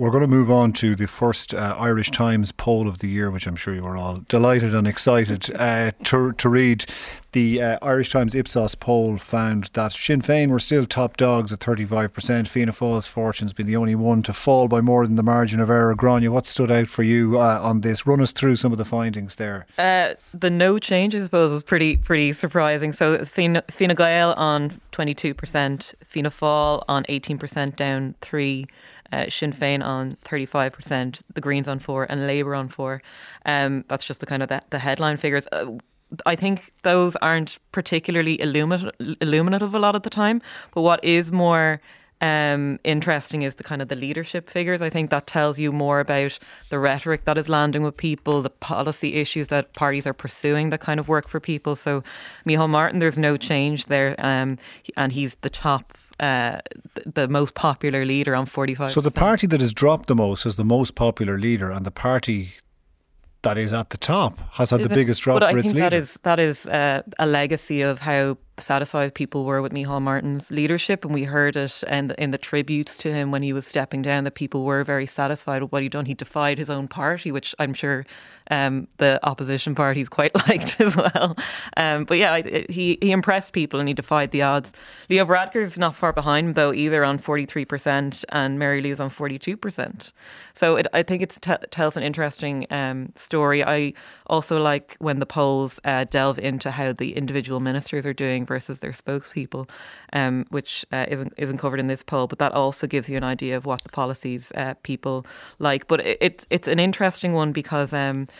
We're going to move on to the first Irish Times poll of the year, which I'm sure you are all delighted and excited to read. The Irish Times Ipsos poll found that Sinn Féin were still top dogs at 35%. Fianna Fáil's fortune's been the only one to fall by more than the margin of error. Grania, what stood out for you on this? Run us through some of the findings there. The no change, I suppose, was pretty surprising. So Fine Gael on 22%, Fianna Fáil on 18%, down 3%. Sinn Féin on 35%, the Greens on 4%, and Labour on 4%. That's just the kind of the headline figures. I think those aren't particularly illuminative a lot of the time. But what is more interesting is the kind of the leadership figures. I think that tells you more about the rhetoric that is landing with people, the policy issues that parties are pursuing that kind of work for people. So Micheál Martin, there's no change there, and he's the top. The most popular leader on 45%. So the party that has dropped the most is the most popular leader, and the party that is at the top has had the biggest drop for its leader. But I think that is a legacy of how satisfied people were with Micheál Martin's leadership, and we heard it in the tributes to him when he was stepping down, that people were very satisfied with what he'd done. He defied his own party, which I'm sure the opposition parties quite liked as well. But yeah, he impressed people and he defied the odds. Leo Varadkar's not far behind him though either, on 43%, and Mary Lou's on 42%. So I think it tells an interesting story. I also like when the polls delve into how the individual ministers are doing versus their spokespeople, which isn't covered in this poll, but that also gives you an idea of what the policies people like. But it's an interesting one because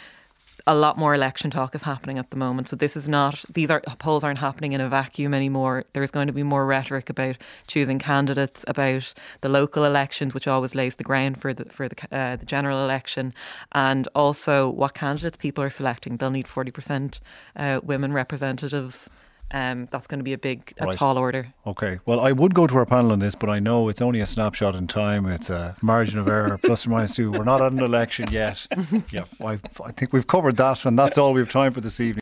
a lot more election talk is happening at the moment. So polls aren't happening in a vacuum anymore. There's going to be more rhetoric about choosing candidates, about the local elections, which always lays the ground for the general election, and also what candidates people are selecting. They'll need 40% women representatives. That's going to be a tall order. Okay. Well, I would go to our panel on this, but I know it's only a snapshot in time. It's a margin of error, plus or minus 2. We're not at an election yet. Yeah, I think we've covered that, and that's all we have time for this evening.